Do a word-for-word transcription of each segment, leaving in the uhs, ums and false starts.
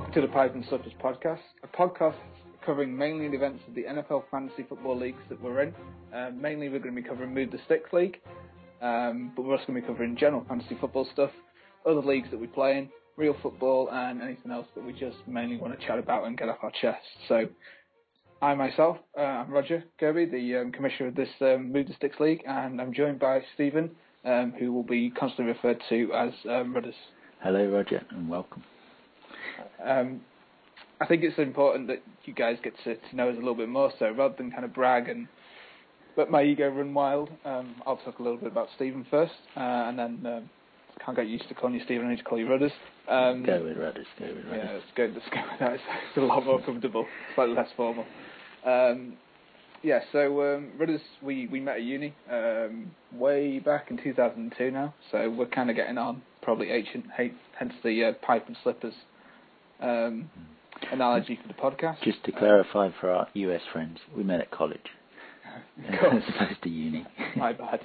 Welcome to the Pipe and Slippers podcast, a podcast covering mainly the events of the N F L Fantasy Football Leagues that we're in. Uh, mainly we're going to be covering Move the Sticks League, um, but we're also going to be covering general fantasy football stuff, other leagues that we play in, real football, and anything else that we just mainly want to chat about and get off our chest. So, I myself, uh, I'm Roger Kirby, the um, commissioner of this um, Move the Sticks League, and I'm joined by Stephen, um, who will be constantly referred to as um, Rudders. Hello, Roger, and welcome. Um, I think it's important that you guys get to, to know us a little bit more, so rather than kind of brag and let my ego run wild, um, I'll talk a little bit about Stephen first, uh, and then um, can't get used to calling you Stephen, I need to call you Rudders. Um, go with Rudders, go with Rudders. Yeah, let's go, let's go with that, it's, it's a lot more comfortable, slightly less formal. Um, yeah, so um, Rudders, we, we met at uni um, way back in two thousand two now, so we're kind of getting on, probably ancient, hence the uh, pipe and slippers um, analogy for the podcast. Just to clarify for our U S friends, we met at college. As opposed to uni. My bad.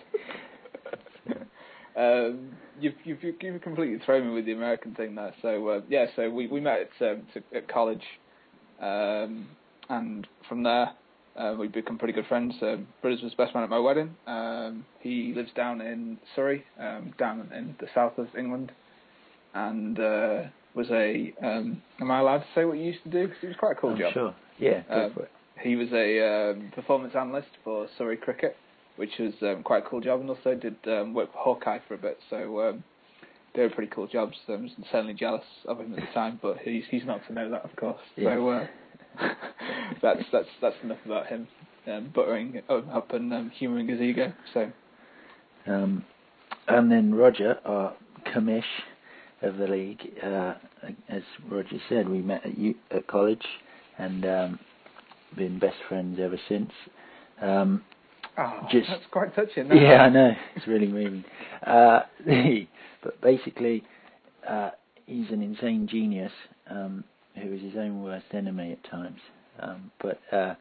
um, you've, you've, you've completely thrown me with the American thing there. So, uh, yeah, so we, we met at, um, to, at college, um, and from there uh, we've become pretty good friends. Um, Brothers was best man at my wedding. Um, he lives down in Surrey, um, down in the south of England, and uh, was a, um, am I allowed to say what you used to do? Because it was quite a cool I'm job. Sure, yeah, go um, for it. He was a um, performance analyst for Surrey Cricket, which was um, quite a cool job, and also did um, work for Hawkeye for a bit, so um, they were pretty cool jobs. I was certainly jealous of him at the time, but he's he's not to know that, of course. Yeah. So uh, that's that's that's enough about him um, buttering up and um, humouring his ego. So, um, and then Roger, our commish of the league, uh, as Roger said, we met at, U- at college, and um, been best friends ever since. Um, oh, just, that's quite touching. Yeah, it? I know, it's really moving. Uh, but basically, uh, he's an insane genius um, who is his own worst enemy at times. Um, but uh,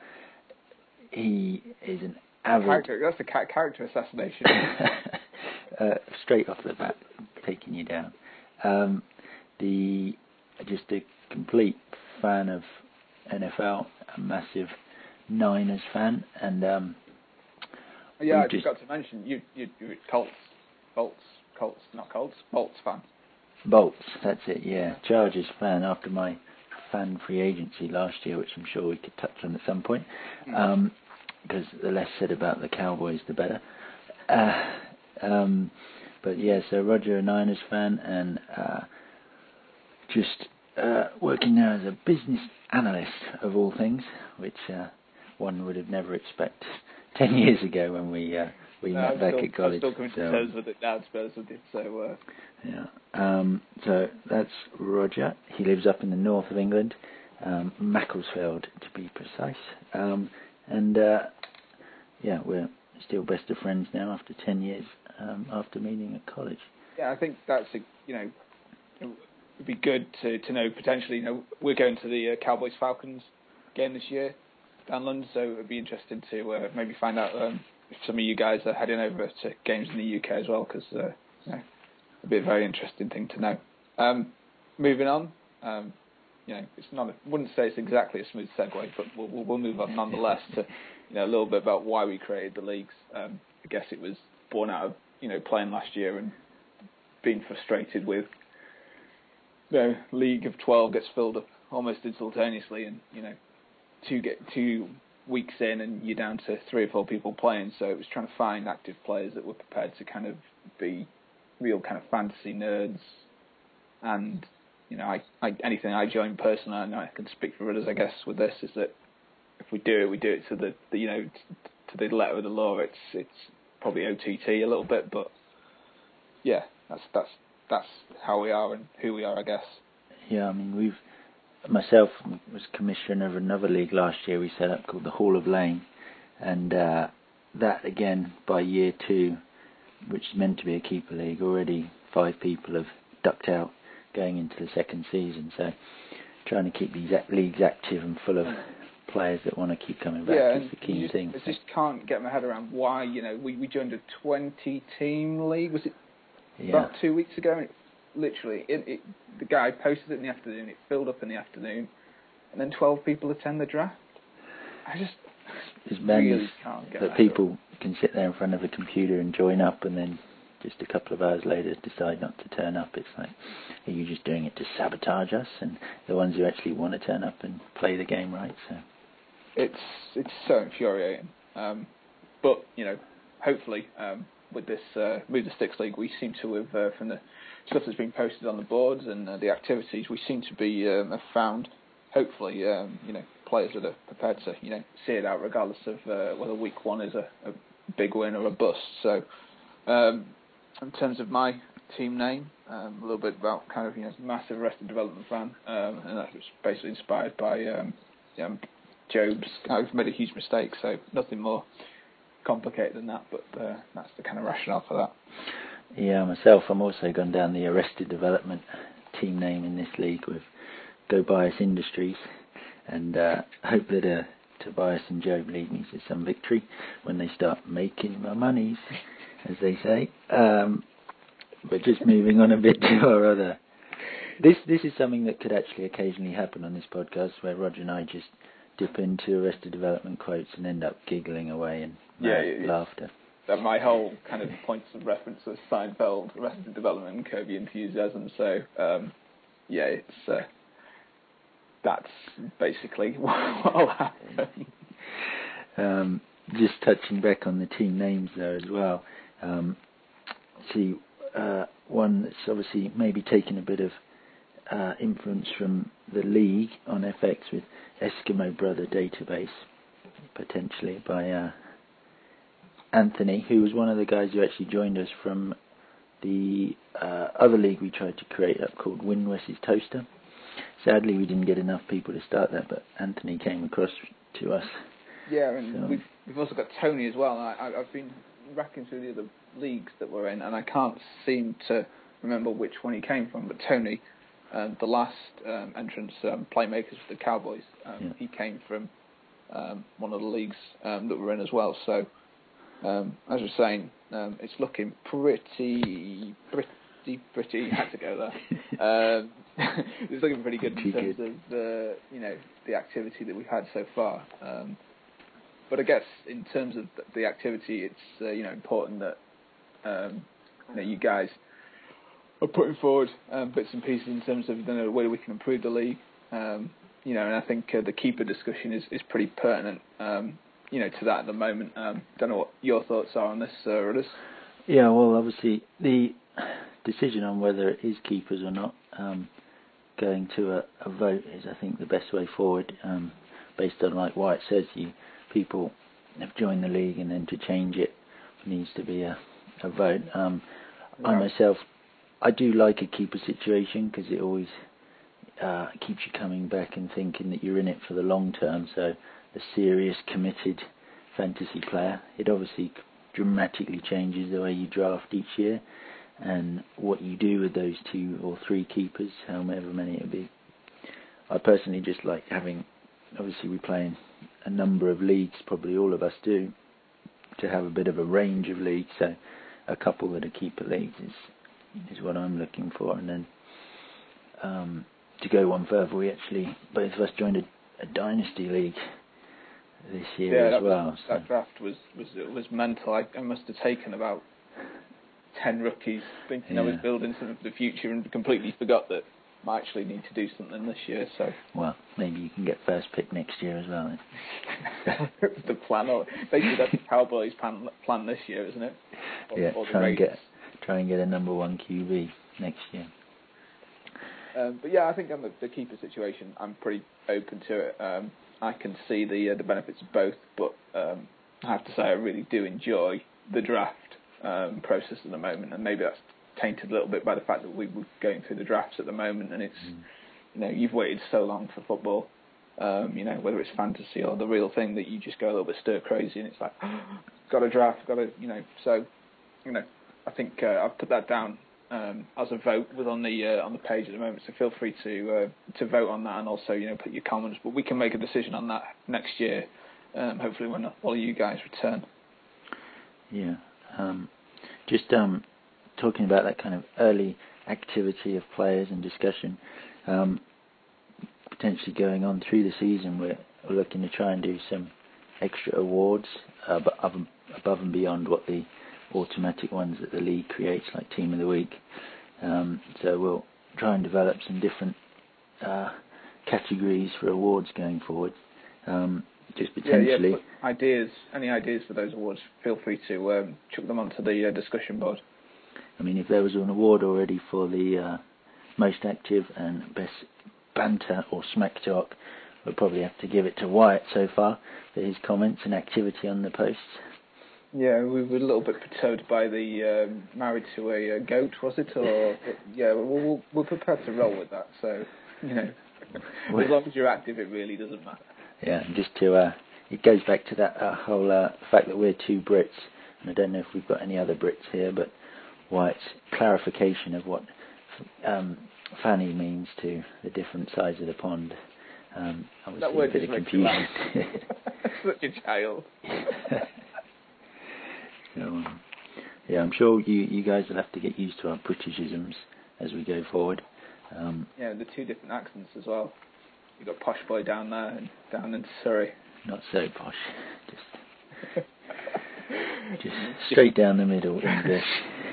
he is an avid... Character, that's a ca- character assassination. uh, straight off the bat, taking you down. Um, the just a complete fan of N F L, a massive Niners fan, and um, yeah, I just forgot to mention you you you're Colts, Bolts, Colts, not Colts, Bolts fan. Bolts, that's it. Yeah, Chargers fan after my fan free agency last year, which I'm sure we could touch on at some point, because um, the less said about the Cowboys, the better. Uh, um, but yeah, so Roger, a Niners fan, and uh, just uh, working now as a business analyst of all things, which uh, one would have never expected ten years ago when we uh, we no, met I'm back still, at college. I'm still coming so, to terms with it now, to be honest with you. So, uh... yeah. Um, so that's Roger. He lives up in the north of England, um, Macclesfield to be precise. Um, and uh, yeah, we're still best of friends now after ten years um, after meeting at college. Yeah, I think that's a, you know, it would be good to, to know potentially. You know, we're going to the uh, Cowboys Falcons game this year down London, so it would be interesting to uh, maybe find out um, if some of you guys are heading over to games in the U K as well, because uh, you know, it'd be a very interesting thing to know. Um, moving on, um, you know, it's not. I wouldn't say it's exactly a smooth segue, but we'll, we'll, we'll move on nonetheless to, you know, a little bit about why we created the leagues. Um, I guess it was born out of, you know, playing last year and being frustrated with, you know, league of twelve gets filled up almost instantaneously, and you know, two get two weeks in and you're down to three or four people playing. So it was trying to find active players that were prepared to kind of be real kind of fantasy nerds. And you know, I, I anything I join personally, I know I can speak for others, I guess, with this, is that if we do it, we do it to the, the you know to the letter of the law. It's it's probably O T T a little bit, but yeah, that's that's that's how we are and who we are, I guess. Yeah, I mean, we've myself was commissioner of another league last year we set up called the Hall of Lane, and uh, that again by year two, which is meant to be a keeper league, already five people have ducked out going into the second season. So trying to keep these leagues active and full of players that want to keep coming back yeah, is the key just, thing. I just can't get my head around why, you know, we, we joined a twenty team league, was it yeah. about two weeks ago, and it literally, it, it, the guy posted it in the afternoon, it filled up in the afternoon, and then twelve people attend the draft. I just it's really can't get that, that people can sit there in front of a computer and join up, and then just a couple of hours later decide not to turn up. It's like, are you just doing it to sabotage us and the ones who actually want to turn up and play the game right? So it's it's so infuriating. Um, but you know, hopefully um, with this uh, Move the Sticks League, we seem to have uh, from the stuff that's been posted on the boards and uh, the activities, we seem to be um, have found hopefully um, you know players that are prepared to you know see it out regardless of uh, whether week one is a, a big win or a bust. So. Um, In terms of my team name, um, a little bit about kind of you know massive Arrested Development fan, um, and that was basically inspired by um, you know, Job's. I've made a huge mistake, so nothing more complicated than that. But uh, that's the kind of rationale for that. Yeah, myself, I'm also gone down the Arrested Development team name in this league with Go Bias Industries, and uh, hope that uh, Tobias and Job lead me to some victory when they start making my monies, as they say. Um, but just moving on a bit to our other... This this is something that could actually occasionally happen on this podcast, where Roger and I just dip into Arrested Development quotes and end up giggling away and yeah, yeah, laughter. That my whole kind of points of reference was Seinfeld, Arrested Development, and Curb Your Enthusiasm. So, um, yeah, it's... Uh, that's basically what will happen. Um, just touching back on the team names there as well. Um, see, uh, one that's obviously maybe taken a bit of uh, influence from the league on F X with Eskimo Brother Database, potentially by uh, Anthony, who was one of the guys who actually joined us from the uh, other league we tried to create up called Win West's Toaster. Sadly, we didn't get enough people to start that, but Anthony came across to us. Yeah, and so. we've we've also got Tony as well. I, I, I've been racking through the other leagues that we're in, and I can't seem to remember which one he came from. But Tony, um, the last um, entrance um, playmakers for the Cowboys, um, yeah. he came from um, one of the leagues um, that we're in as well. So, um, as I was saying, um, it's looking pretty, pretty, pretty. Had to go there. um, it's looking pretty good in pretty terms good. of the, you know, the activity that we've had so far. Um, but I guess in terms of the activity, it's uh, you know important that um, you know you guys are putting forward um, bits and pieces in terms of you know, the way we can improve the league. Um, you know, and I think uh, the keeper discussion is, is pretty pertinent. Um, you know, to that at the moment. Um, don't know what your thoughts are on this, uh, Rudders. Yeah, well, obviously the decision on whether it is keepers or not. Um, going to a, a vote is, I think, the best way forward, um, based on like Wyatt says, you people have joined the league, and then to change it needs to be a, a vote. Um, yeah. I myself, I do like a keeper situation because it always uh, keeps you coming back and thinking that you're in it for the long term. So a serious, committed fantasy player, it obviously dramatically changes the way you draft each year. And what you do with those two or three keepers, however many it be. I personally just like having, obviously we play in a number of leagues, probably all of us do, to have a bit of a range of leagues. So a couple that are keeper leagues is is what I'm looking for. And then um, to go one further, we actually, both of us joined a, a dynasty league this year yeah, as well. Was, so. That draft was, was, was mental. I, I must have taken about ten rookies, thinking yeah. I was building something for the future, and completely forgot that I actually need to do something this year. So, well, maybe you can get first pick next year as well. the plan, or basically that's the Cowboys plan, plan this year, isn't it? Or, yeah, or try and get try and get a number one Q B next year. Um, but yeah, I think on the, the keeper situation, I'm pretty open to it. Um, I can see the uh, the benefits of both, but um, I have to say I really do enjoy the draft Um, process at the moment, and maybe that's tainted a little bit by the fact that we were going through the drafts at the moment, and it's mm. you know you've waited so long for football, um, you know whether it's fantasy or the real thing, that you just go a little bit stir crazy, and it's like got a draft, got to you know so you know I think uh, I've put that down um, as a vote with on the uh, on the page at the moment, so feel free to uh, to vote on that, and also you know put your comments, but we can make a decision on that next year, um, hopefully when all you guys return. Yeah. Um, just um, talking about that kind of early activity of players and discussion, um, potentially going on through the season, we're looking to try and do some extra awards uh, above, above and beyond what the automatic ones that the league creates, like Team of the Week. Um, so we'll try and develop some different uh, categories for awards going forward. Um, just potentially. Yeah, yeah, ideas, any ideas for those awards, feel free to um, chuck them onto the uh, discussion board. I mean, if there was an award already for the uh, most active and best banter or smack talk, we'll probably have to give it to Wyatt so far for his comments and activity on the posts. Yeah, we were a little bit perturbed by the um, married to a uh, goat, was it? Or yeah, we'll, we'll, we're prepared to roll with that. So, you know, as long as you're active, it really doesn't matter. Yeah, and just to, uh, it goes back to that uh, whole uh, fact that we're two Brits, and I don't know if we've got any other Brits here, but Wyatt's clarification of what um, Fanny means to the different sides of the pond. Um, that word a bit just of confusion. Such a child. So, um, yeah, I'm sure you, you guys will have to get used to our Britishisms as we go forward. Um, yeah, the two different accents as well. You've got Posh Boy down there and down in Surrey. Not so posh. Just, just straight down the middle English.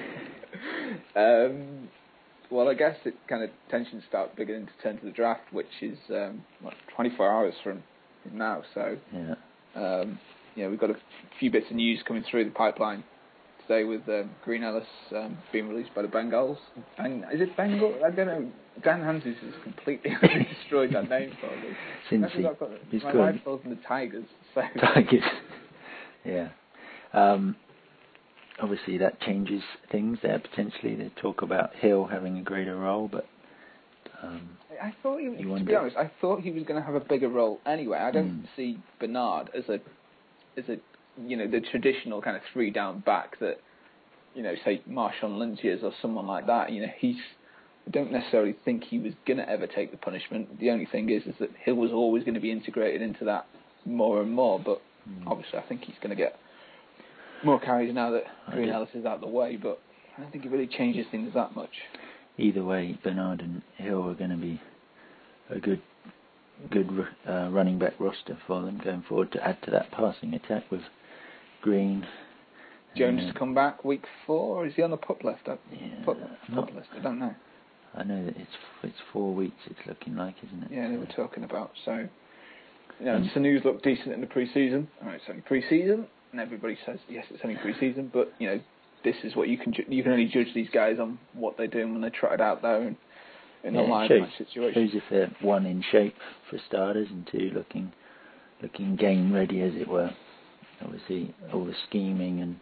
um, well, I guess it kind of tensions start beginning to turn to the draft, which is um, what, twenty-four hours from now. So, yeah, um, yeah, we've got a few bits of news coming through the pipeline today with um, Green Ellis um, being released by the Bengals. Bang, is it Bengal? I don't know. Dan Hanses has completely destroyed that name for me. Since he, got, he's my good. wife calls them the Tigers. So. Tigers. Yeah. Um, obviously, that changes things there potentially. They talk about Hill having a greater role, but um, I thought he, to wonder. be honest, I thought he was going to have a bigger role anyway. I don't mm. see Bernard as a as a you know the traditional kind of three down back that you know say Marshawn Lynch is or someone like that. You know he's. I don't necessarily think he was going to ever take the punishment. The only thing is, is that Hill was always going to be integrated into that more and more. But mm. obviously, I think he's going to get more carries now that Green Ellis is out of the way. But I don't think it really changes things that much. Either way, Bernard and Hill are going to be a good, good uh, running back roster for them going forward to add to that passing attack with Green. Jones uh, to come back week four, or is he on the pup list? I, yeah, pup, not, pup list. I don't know. I know that it's it's four weeks. It's looking like, isn't it? Yeah, they were talking about. So, you know, um, Sanu's looked decent in the pre-season. All right, it's only pre-season, and everybody says yes, it's only pre-season. But you know, this is what you can ju- you can only judge these guys on what they're doing when they trot it out there and in yeah, a live shows, match situation. Shows if they're one in shape for starters, and two looking looking game ready, as it were. Obviously, all the scheming and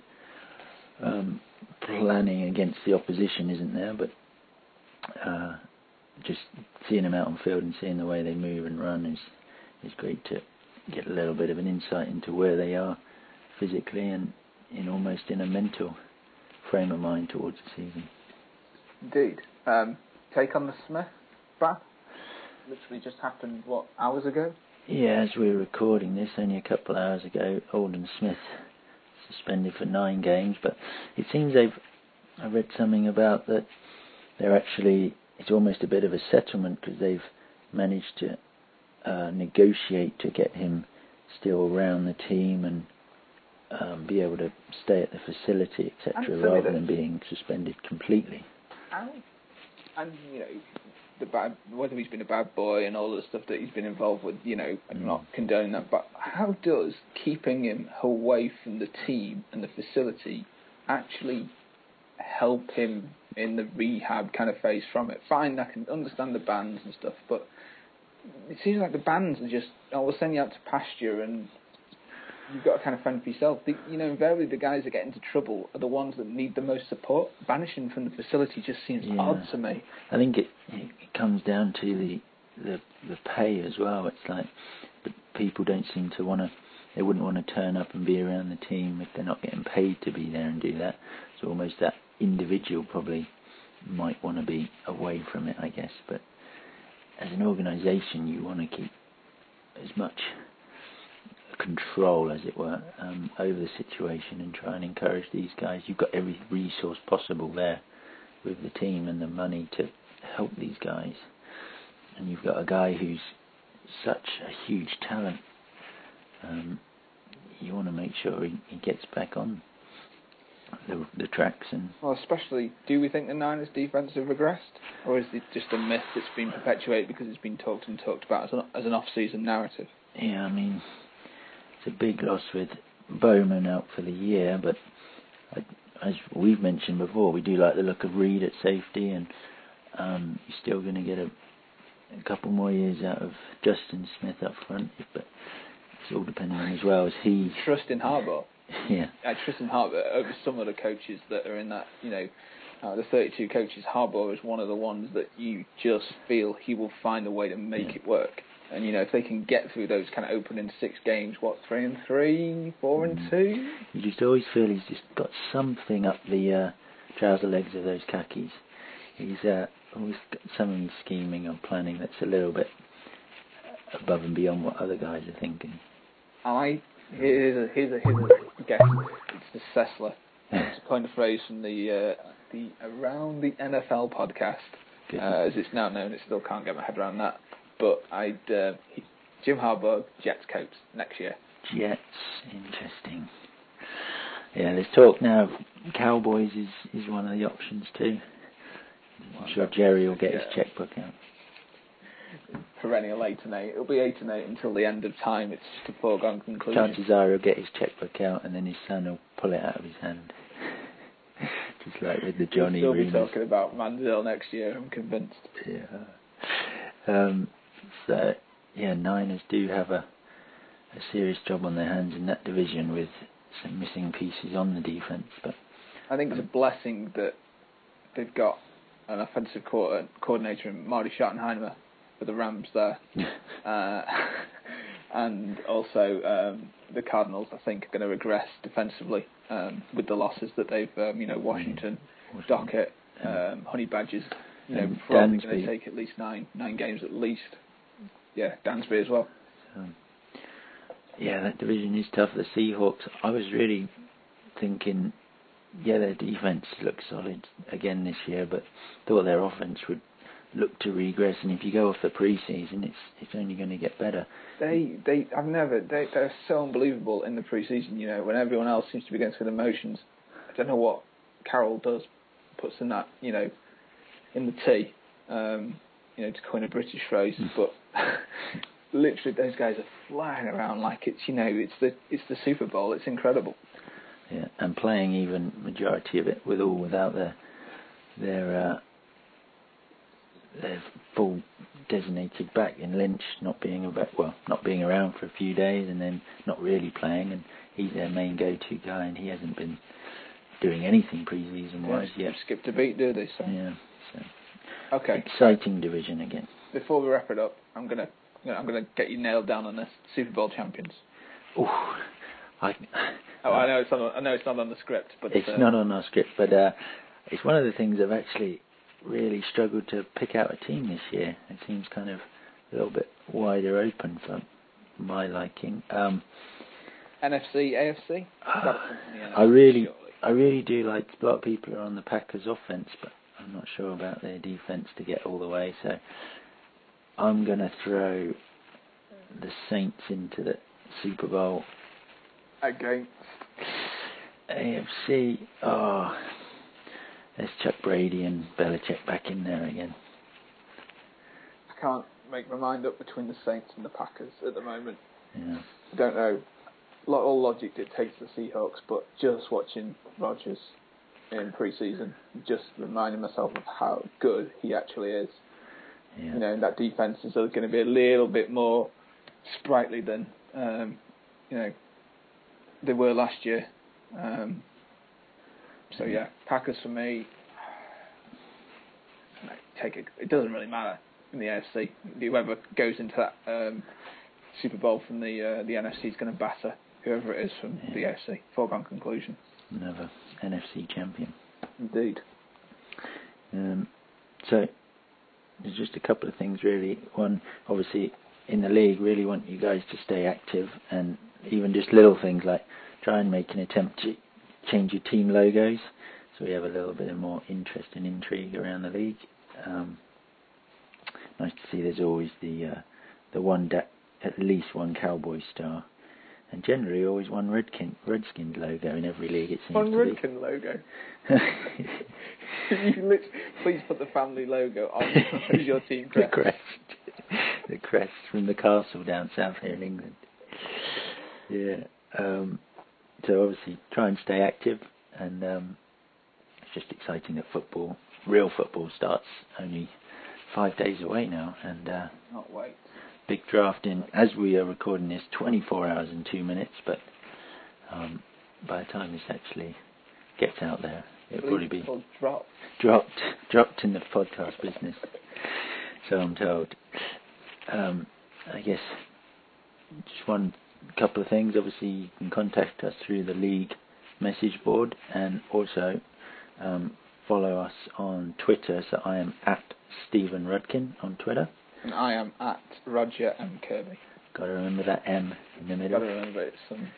um, planning against the opposition isn't there, but. Uh, just seeing them out on field and seeing the way they move and run is is great to get a little bit of an insight into where they are physically and in almost in a mental frame of mind towards the season. Indeed. Um, take on the Smith bat? Literally just happened, what, hours ago? Yeah, as we were recording this, only a couple of hours ago, Alden Smith suspended for nine games, but it seems they've, I read something about that they're actually, it's almost a bit of a settlement because they've managed to uh, negotiate to get him still around the team and um, be able to stay at the facility, et cetera, rather than being suspended completely. How, and you know, the bad, whether he's been a bad boy and all the stuff that he's been involved with, you know, I'm mm. not condoning that, but how does keeping him away from the team and the facility actually help him in the rehab kind of phase from it? Fine, I can understand the bans and stuff, but it seems like the bans are just, oh, we'll send you out to pasture and you've got to kind of fend for yourself. The, you know, invariably the guys that get into trouble are the ones that need the most support. Banishing from the facility just seems yeah. odd to me. I think it, it comes down to the, the the pay as well. It's like the people don't seem to want to, they wouldn't want to turn up and be around the team if they're not getting paid to be there and do that. So almost that individual probably might want to be away from it, I guess. But as an organisation, you want to keep as much control, as it were, um, over the situation and try and encourage these guys. You've got every resource possible there with the team and the money to help these guys. And you've got a guy who's such a huge talent. Um, you want to make sure he, he gets back on the, the tracks. And well, especially, do we think the Niners' defence have regressed, or is it just a myth that's been perpetuated because it's been talked and talked about as an, as an off-season narrative? Yeah, I mean, it's a big loss with Bowman out for the year, but I, as we've mentioned before, we do like the look of Reed at safety, and um, you're still going to get a, a couple more years out of Justin Smith up front, but it's all depending on as well as he... Trust in Harbaugh. Yeah. I trust in Harbaugh over some of the coaches that are in that, you know, uh, the thirty-two coaches. Harbaugh is one of the ones that you just feel he will find a way to make yeah. it work. And, you know, if they can get through those kind of opening six games, what, three and three, four and two? You just always feel he's just got something up the uh, trouser legs of those khakis. He's uh, always got something scheming or planning that's a little bit above and beyond what other guys are thinking. I, here's a, here's a, here's a guess. It's the Sessler. It's a point of phrase from the, uh, the Around the N F L podcast, uh, as it's now known. It still can't get my head around that. But I'd uh, Jim Harbaugh, Jets coach next year. Jets, interesting. Yeah, there's talk now of Cowboys is, is one of the options too. I'm well, sure Jerry will get yeah. his checkbook out. Perennial eight and eight. It'll be eight and eight until the end of time. It's just a foregone conclusion. Chances are he'll get his checkbook out and then his son will pull it out of his hand. Just like with the Johnny We'll still rumors. be talking about Manziel next year, I'm convinced. Yeah. Um, so, yeah, Niners do have a, a serious job on their hands in that division with some missing pieces on the defence. But I think it's a blessing that they've got an offensive co- coordinator in Marty Schottenheimer for the Rams there. uh, and also um, the Cardinals, I think, are going to regress defensively um, with the losses that they've, um, you know, Washington, Washington. Dockett, um, Honey Badgers. You know, and probably Dansby. going to take at least nine nine games at least. Yeah, Dansby as well. Um, yeah, that division is tough. The Seahawks, I was really thinking, yeah, their defence looks solid again this year, but thought their offence would look to regress. And if you go off the pre-season, it's it's only going to get better. They they I've never they they're so unbelievable in the pre-season. You know, when everyone else seems to be going through the motions. I don't know what Carroll does, puts in that, you know, in the tea, um, you know, to coin a British phrase, but literally those guys are flying around like it's, you know, it's the it's the Super Bowl. It's incredible. Yeah, and playing even majority of it with all without their their uh, their full designated back in Lynch not being about well not being around for a few days and then not really playing, and he's their main go-to guy, and he hasn't been doing anything pre-season wise yeah, yet. Skipped a beat, do they? So. Yeah. So. Okay. Exciting division again. Before we wrap it up, I'm gonna I'm gonna get you nailed down on this. Super Bowl champions. Ooh, I. Oh, I know it's not. I know it's not on the script, but it's uh, not on our script. But uh, it's one of the things I've actually really struggled to pick out a team this year. It seems kind of a little bit wider open for my liking. Um, N F C, A F C. Uh, I really, surely. I really do like. A lot of people are on the Packers' offense, but I'm not sure about their defense to get all the way. So I'm going to throw the Saints into the Super Bowl. Against A F C. Oh, there's Chuck Brady and Belichick back in there again. I can't make my mind up between the Saints and the Packers at the moment. Yeah. I don't know. All logic dictates the Seahawks, but just watching Rodgers in pre-season, just reminding myself of how good he actually is. Yeah. You know, that defense is going to be a little bit more sprightly than um, you know they were last year. Um, so yeah, Packers for me. Take it. It doesn't really matter in the A F C. Whoever goes into that um, Super Bowl from the uh, the N F C is going to batter whoever it is from yeah. the A F C. Foregone conclusion. Another N F C champion. Indeed. Um, so there's just a couple of things really. One, obviously, in the league, really want you guys to stay active, and even just little things like try and make an attempt to change your team logos so we have a little bit of more interest and intrigue around the league. Um, nice to see there's always the uh, the one da- at least one Cowboy star, and generally always one Redkin Redskins logo in every league. It seems one to Redkin be. logo. You can literally, please put the family logo on your team crest. The crest, the crest from the castle down south here in England. Yeah. Um, so obviously try and stay active, and um, it's just exciting that football, real football, starts only five days away now, and uh, not wait. Big draft in, as we are recording this, twenty-four hours and two minutes, but um, by the time this actually gets out there, it'll probably be dropped. dropped dropped in the podcast business, so I'm told. Um, I guess just one couple of things. Obviously, you can contact us through the league message board, and also um, follow us on Twitter. So I am at Stephen Rudkin on Twitter. And I am at Roger M. Kirby. Got to remember that M in the middle. Got to remember it's some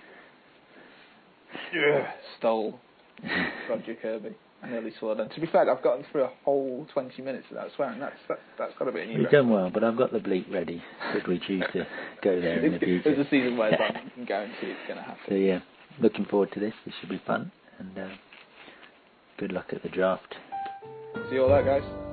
yeah, stole Roger Kirby. I nearly swore then. To be fair, I've gotten through a whole twenty minutes without swearing. That's that's, that's got to be a new You've record. done well, but I've got the bleep ready. Should we choose to go there in the future? There's a season where I can guarantee it's going to happen. So yeah, looking forward to this. This should be fun, and uh, good luck at the draft. See you all there, guys.